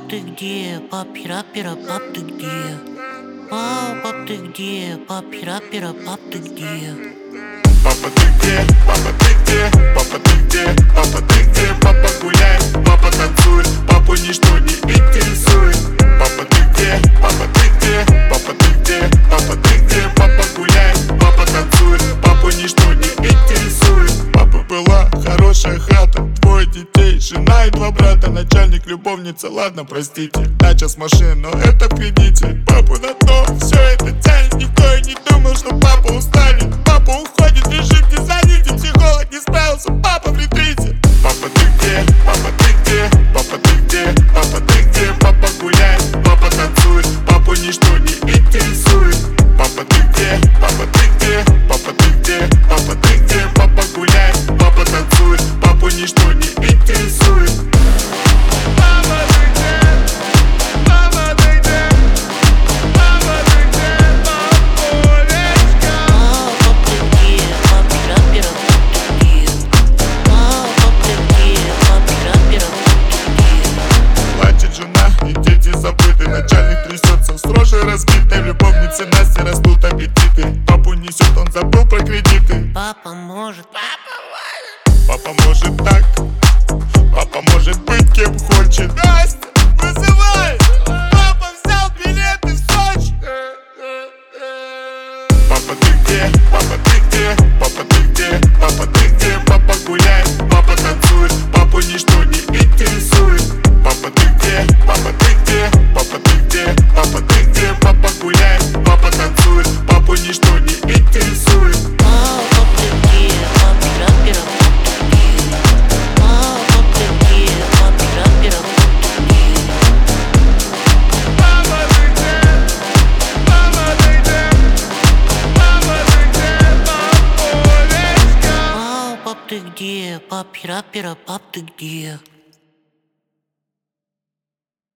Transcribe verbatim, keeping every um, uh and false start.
пап, ты где? Папи, рапера, пап, ты где? Пап, пап, ты где? Папи, рапера, пап, ты где? Папа, ты где? Папа, ты где? Папа, ты где? Папа, ты где? Папа гуляет, папа танцует, папу ничто не интересует. Папа, ты где? Папа, ты где? Папа, ты где? Папа, ты где? Папа гуляет, папа танцует, папу ничто не интересует. Папа, была хорошая хата, двое детей, жена и два брата, начальник, любовница, ладно, простите, дача с машиной, но это в кредите. Папу на дно, все это тянет, никто и не думал, что папа устанет. Папа уходит, лежит, не звоните, психолог не справился, папа в ретрите. Папа, ты где? Папа, ты где? Папа, ты где? Папа, ты где? Папа гуляет, папа танцует, папу ничто не интересует. Папа, ты где? Папа, ты где? Папа, ты где? Папа, ты где? Папа гуляет, папа танцует, папу ничто не интересует. Папа, ты где? Папа, ты где? Папа, ты где? Папулечка. Пап, ты где? Папи, рапера, пап, ты где? Пап, ты где? Папи, рапера, пап, ты где? Плачет жена и дети забыты, начальник трясется в строже разбитой, любовницы Насти растут аппетиты. Папу несет, он забыл про кредиты. Папа может, Папа может так, папа может быть кем хочет. Настя, вызывай! Папа взял билеты в Сочи. Папа, ты где? Папа, ты где? Папа, ты где? Папа, ты где? Папа гуляет, папа танцует, папу ничто не интересует. Папа, ты где? Папа, ты где? Папа, ты где? Папа, ты где? Папа гуляет, папа танцует, папу ничто не интересует. пап, ты где? Папи, рапера, пап, ты где? Пап, ты где? Папи, рапера, пап, ты где? Папа, ты где? Папа, ты где? Папа, ты где? Папулечка. Пап, ты где? Папи, рапера, пап, ты где?